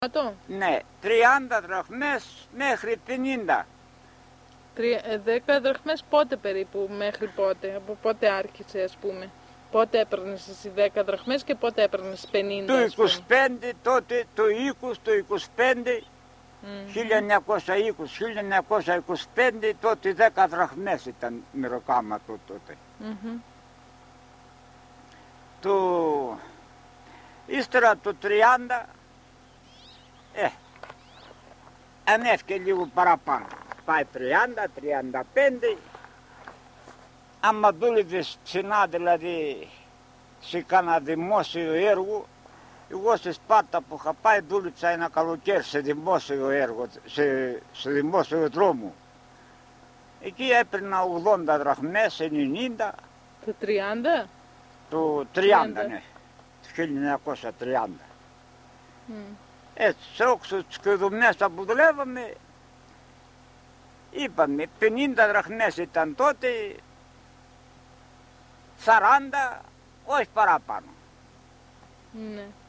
Ναι, 30 δραχμές μέχρι 50. 10 δραχμές πότε περίπου, μέχρι πότε, από πότε άρχισε ας πούμε? Πότε έπαιρνες εσύ 10 δραχμές και πότε έπαιρνες 50? Το 25 τότε, το 20, το 25, 1920-1925 τότε 10 δραχμές ήταν μεροκάματο τότε. Ύστερα το 30 ανέβηκε λίγο παραπάνω. Πάει 30, 35. Άμα δούλευες ψηνά, δηλαδή σε κάνα δημόσιο έργο, εγώ στη Σπάρτα που είχα πάει δούλεψα ένα καλοκαίρι σε δημόσιο έργο, σε δημόσιο δρόμο. Εκεί έπαιρνα 80 δραχμές, 90. Το 30? Το 30, ναι, το 1930. Έτσι, σε όξω τις κλειδομνές που δουλεύαμε, είπαμε 50 δραχμές ήταν τότε, 40, όχι παραπάνω. Ναι.